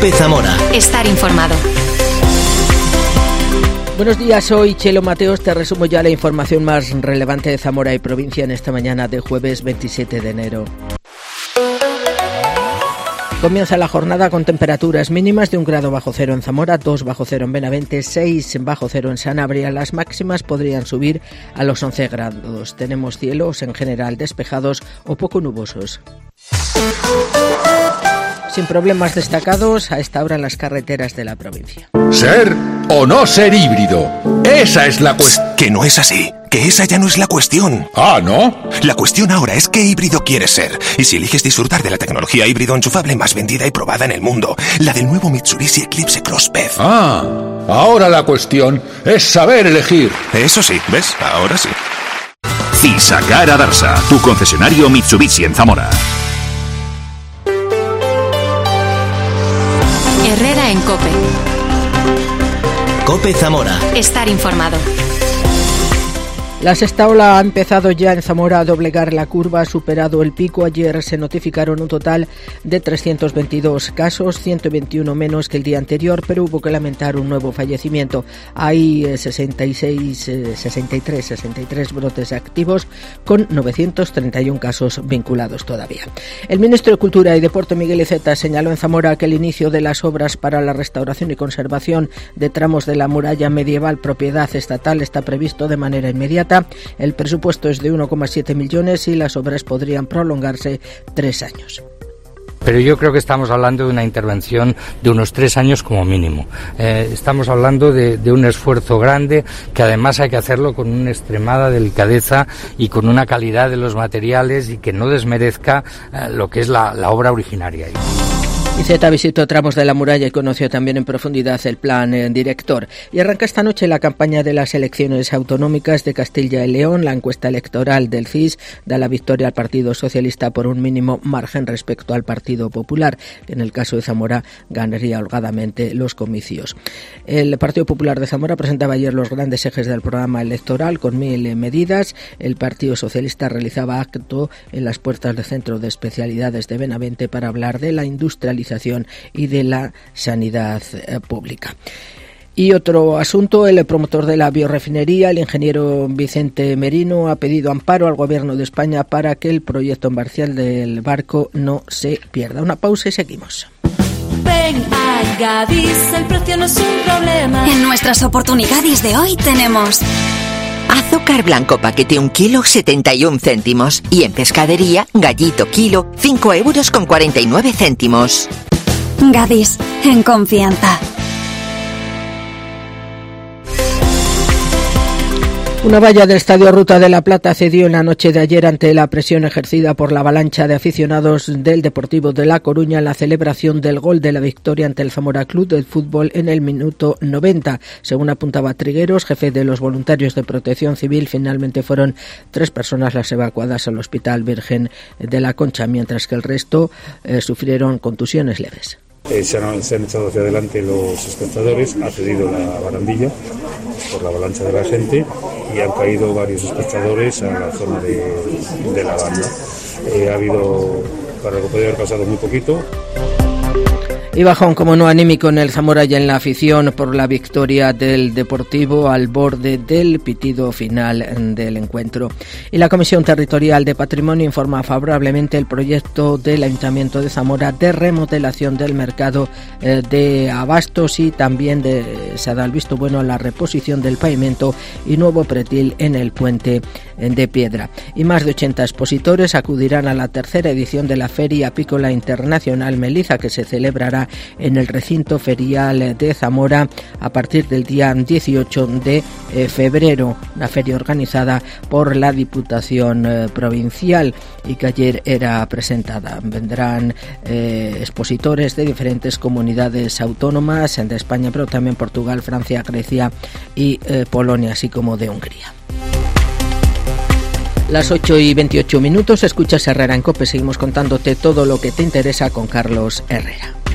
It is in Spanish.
COPE Zamora. Estar informado. Buenos días, soy Chelo Mateos. Te resumo ya la información más relevante de Zamora y provincia en esta mañana de jueves 27 de enero. Comienza la jornada con temperaturas mínimas de 1 grado bajo cero en Zamora, 2 bajo cero en Benavente, 6 bajo cero en Sanabria. Las máximas podrían subir a los 11 grados. Tenemos cielos en general despejados o poco nubosos. Sin problemas destacados a esta hora en las carreteras de la provincia. ¿Ser o no ser híbrido? Esa es la cuestión. Que no es así. Que esa ya no es la cuestión. Ah, ¿no? La cuestión ahora es qué híbrido quieres ser. Y si eliges disfrutar de la tecnología híbrido enchufable más vendida y probada en el mundo, la del nuevo Mitsubishi Eclipse Cross PHEV. Ah, ahora la cuestión es saber elegir. Eso sí, ¿ves? Ahora sí. Cisagara Darsa, tu concesionario Mitsubishi en Zamora. Herrera en COPE. COPE Zamora. Estar informado. La sexta ola ha empezado ya en Zamora a doblegar la curva, ha superado el pico. Ayer se notificaron un total de 322 casos, 121 menos que el día anterior, pero hubo que lamentar un nuevo fallecimiento. Hay 63 brotes activos con 931 casos vinculados todavía. El ministro de Cultura y Deporte, Miguel Iceta, señaló en Zamora que el inicio de las obras para la restauración y conservación de tramos de la muralla medieval propiedad estatal está previsto de manera inmediata. El presupuesto es de 1,7 millones y las obras podrían prolongarse 3 años. Pero yo creo que estamos hablando de una intervención de unos 3 años como mínimo. Estamos hablando de un esfuerzo grande que además hay que hacerlo con una extremada delicadeza y con una calidad de los materiales y que no desmerezca lo que es la obra originaria. Iceta visitó tramos de la muralla y conoció también en profundidad el plan director. Y arranca esta noche la campaña de las elecciones autonómicas de Castilla y León. La encuesta electoral del CIS da la victoria al Partido Socialista por un mínimo margen respecto al Partido Popular, que en el caso de Zamora ganaría holgadamente los comicios. El Partido Popular de Zamora presentaba ayer los grandes ejes del programa electoral con 1.000 medidas. El Partido Socialista realizaba acto en las puertas del Centro de Especialidades de Benavente para hablar de la industrialización y de la sanidad pública. Y otro asunto, el promotor de la biorefinería, el ingeniero Vicente Merino, ha pedido amparo al Gobierno de España para que el proyecto embarcial del barco no se pierda. Una pausa y seguimos. Ven a Gadis, el precio no es un problema. En nuestras oportunidades de hoy tenemos azúcar blanco paquete 1 kilo 71 céntimos y en pescadería gallito kilo 5,49 €. Gadis, en confianza. Una valla del Estadio Ruta de la Plata cedió en la noche de ayer ante la presión ejercida por la avalancha de aficionados del Deportivo de La Coruña en la celebración del gol de la victoria ante el Zamora Club de Fútbol en el minuto 90. Según apuntaba Trigueros, jefe de los voluntarios de Protección Civil, finalmente fueron 3 personas las evacuadas al Hospital Virgen de la Concha, mientras que el resto sufrieron contusiones leves. Se han echado hacia adelante los espectadores, ha cedido la barandilla por la avalancha de la gente y han caído varios espectadores a la zona de la banda. Ha habido, para lo que podría haber pasado, muy poquito. Y bajón, como no, anímico en el Zamora y en la afición por la victoria del Deportivo al borde del pitido final del encuentro. Y la Comisión Territorial de Patrimonio informa favorablemente el proyecto del Ayuntamiento de Zamora de remodelación del mercado de abastos y también se ha dado el visto bueno a la reposición del pavimento y nuevo pretil en el puente de piedra. Y más de 80 expositores acudirán a la tercera edición de la Feria Apícola Internacional Meliza, que se celebrará en el recinto ferial de Zamora a partir del día 18 de febrero, una feria organizada por la Diputación Provincial y que ayer era presentada. Vendrán expositores de diferentes comunidades autónomas de España, pero también Portugal, Francia, Grecia y Polonia, así como de Hungría. Las 8:28, escuchas Herrera en COPE. Seguimos contándote todo lo que te interesa con Carlos Herrera.